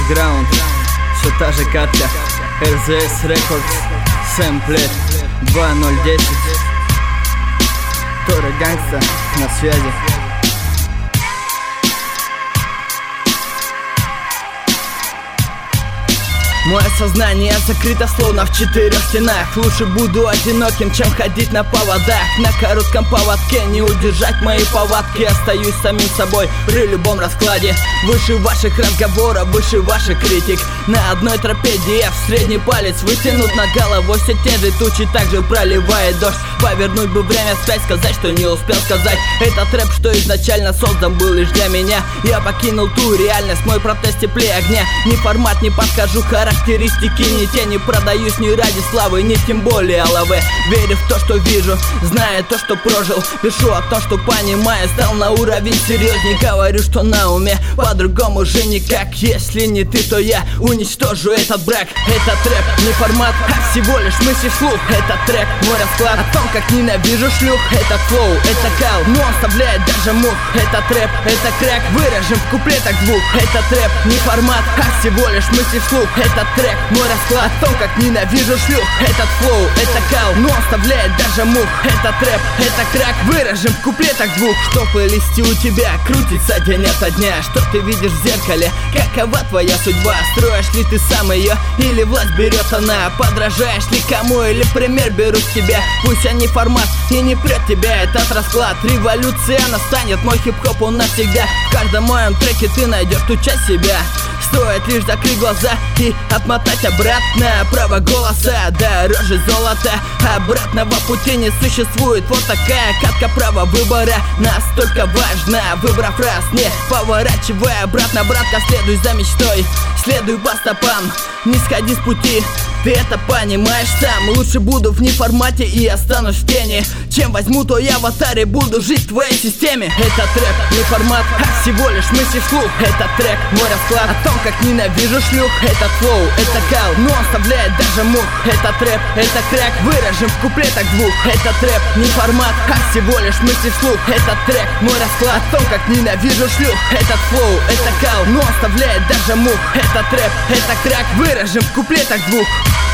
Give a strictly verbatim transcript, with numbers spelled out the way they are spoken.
Underground, все та же Катя, эр зэ эс Records, сэмплет два ноль десять. Тора Гангста на связи. Мое сознание закрыто словно в четырех стенах. Лучше буду одиноким, чем ходить на поводах. На коротком поводке не удержать мои повадки. Остаюсь самим собой при любом раскладе. Выше ваших разговоров, выше ваших критик. На одной тропе диев средний палец вытянут над головой все те же тучи. Также проливает дождь. Повернуть бы время вспять, сказать, что не успел сказать. Этот рэп, что изначально создан был лишь для меня. Я покинул ту реальность, мой протест теплее огня. Ни формат, не подхожу, характеристики не те. Не продаюсь ни ради славы, ни тем более лавы. Верю в то, что вижу, зная то, что прожил. Пишу о том, что понимаю, стал на уровень серьезней. Говорю, что на уме, по-другому же никак. Если не ты, то я уничтожу этот брак. Этот рэп не формат, а всего лишь мысли вслух. Этот трек, мой расклад о том, как ненавижу шлюх. Этот флоу, это кал, но он вставляет даже мух. Этот рэп, это крэк, выражен в куплетах двух. Этот рэп не формат, а всего лишь мысли вслух. Этот трек, мой расклад о том, как ненавижу шлюх. Этот флоу, это кал, но он вставляет даже мух. Этот рэп, это крэк, выражен в куплетах двух. Что в плейлисте у тебя крутится день ото дня? Что ты видишь в зеркале? Какова твоя судьба? Строишь ли ты сам ее? Или власть берет она? Подражаешь ли кому? Или пример берут с тебя? Пусть они формат и не прет тебя этот расклад. Революция настанет, мой хип-хоп он навсегда. В каждом моем треке ты найдешь ту часть себя. Стоит лишь закрыть глаза и отмотать обратно. Право голоса дороже золота. Обратного пути не существует. Вот такая катка, право выбора настолько важна. Выбрав раз, не поворачивай обратно, братка, следуй за мечтой, следуй по стопам, не сходи с пути. Ты это понимаешь сам. Лучше буду в неформате и останусь в тени, чем возьму, то я в аватаре буду жить в твоей системе. Этот рэп не формат, а всего лишь мысли вслух. Этот трек, мой расклад о том, как ненавижу шлюх. Этот флоу, это кал, но он вставляет даже мух. Этот рэп, это крэк, выражен в куплетах двух. Этот рэп не формат, а всего лишь мысли вслух. Этот трек, мой расклад о том, как ненавижу шлюх. Этот флоу, это кал, но он вставляет даже мух. Этот рэп, это крэк, выражен в куплетах двух.